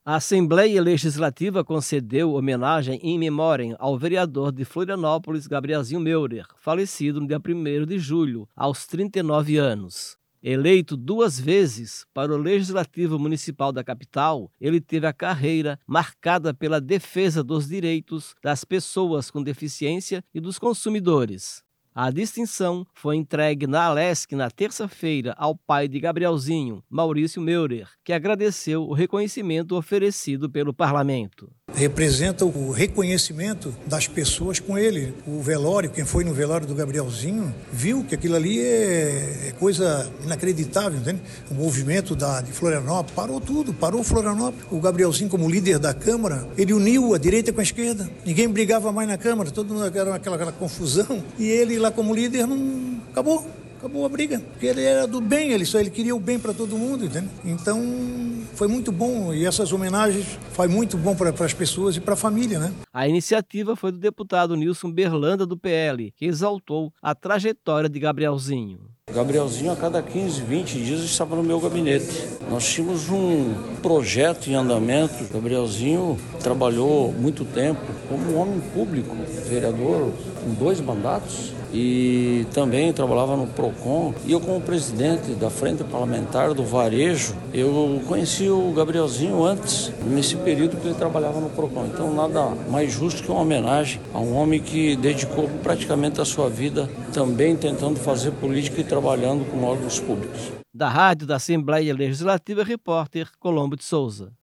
A Assembleia Legislativa concedeu homenagem in memoriam ao vereador de Florianópolis, Gabrielzinho Meurer, falecido no dia 1º de julho, aos 39 anos. Eleito 2 vezes para o Legislativo Municipal da capital, ele teve a carreira marcada pela defesa dos direitos das pessoas com deficiência e dos consumidores. A distinção foi entregue na Alesc na terça-feira ao pai de Gabrielzinho, Maurício Meurer, que agradeceu o reconhecimento oferecido pelo parlamento. Representa o reconhecimento das pessoas com ele. O velório, quem foi no velório do Gabrielzinho, viu que aquilo ali é coisa inacreditável, entende? O movimento de Florianópolis parou tudo, parou Florianópolis. O Gabrielzinho, como líder da Câmara, ele uniu a direita com a esquerda. Ninguém brigava mais na Câmara, todo mundo era aquela confusão. E ele lá como líder não acabou a briga, porque ele era do bem, ele queria o bem para todo mundo, entende? Então foi muito bom, e essas homenagens foi muito bom para as pessoas e para a família, né? A iniciativa foi do deputado Nilson Berlanda, do PL, que exaltou a trajetória de Gabrielzinho. Gabrielzinho, a cada 15, 20 dias, estava no meu gabinete. Nós tínhamos um projeto em andamento. Gabrielzinho trabalhou muito tempo como um homem público, vereador com 2 mandatos, e também trabalhava no PROCON. E eu, como presidente da Frente Parlamentar do Varejo, eu conheci o Gabrielzinho antes, nesse período que ele trabalhava no PROCON. Então, nada mais justo que uma homenagem a um homem que dedicou praticamente a sua vida também tentando fazer política e trabalhando com órgãos públicos. Da Rádio da Assembleia Legislativa, repórter Colombo de Souza.